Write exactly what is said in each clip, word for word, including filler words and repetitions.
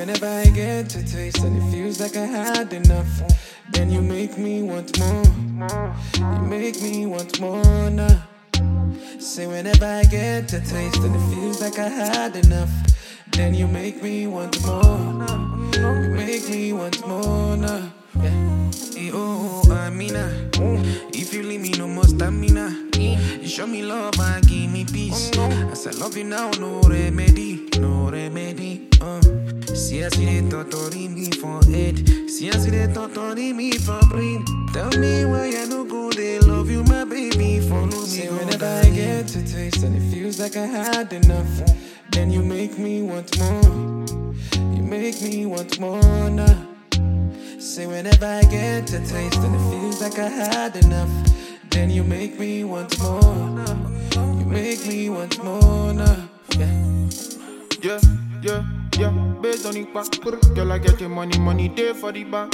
whenever I get to taste and it feels like I had enough, then you make me want more. You make me want more now. Say whenever I get to taste and it feels like I had enough, then you make me want more. You make me want more now. Yeah. Hey, oh, oh, Amina, if you leave me no more stamina. You show me love and give me peace. As I love you now, no remedy, no remedy. Uh. See, I see the torturing me for head. See, I see the torturing me for brain. Tell me why I no go, they love you, my baby. Follow me. Say whenever I get to taste and it feels like I had enough, then you make me want more. You make me want more now. Say whenever I get to taste and it feels like I had enough, then you make me want more. You make me want more now. Yeah, yeah, yeah, yeah. Based on it, back, girl, I get the money, money day for the back.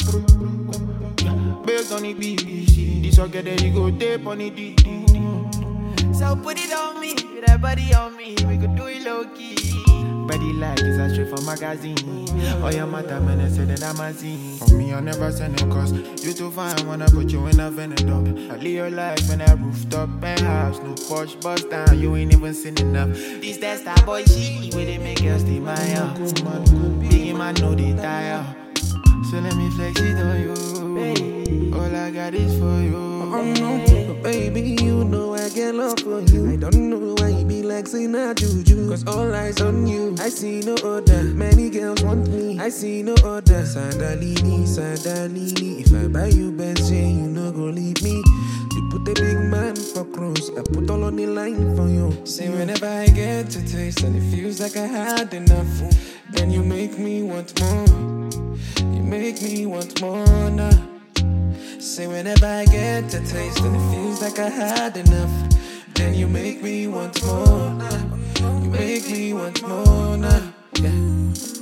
Yeah. Based on it, B B C, this all get there, you go tape on it, D D D. So put it on me, with that body on me, we could do it low key. Body like is a straight from magazine. Oh, your mother, man, I said that I'm a scene. For me, I never send it cause you too fine, wanna put you in a Venet up. I live your life in a rooftop penthouse. No Porsche bust down, you ain't even seen enough. This that star boy shit, where they make girls stay my house. Biggie man know they tire. So let me flex it on you. All I got is for you. Oh no, but baby, you know I get love for you. I don't know why you be like saying I juju, cause all eyes on you. I see no other, many girls want me. I see no other. Sandalini, Sandalini. If I buy you Benz, you no go leave me. You put a big man for cross, I put all on the line for you. Say whenever I get to taste and it feels like I had enough, then you make me want more. You make me want more now. Say whenever I get to taste and it feels like I had enough, then you make me want more. You make me want more now. Yeah.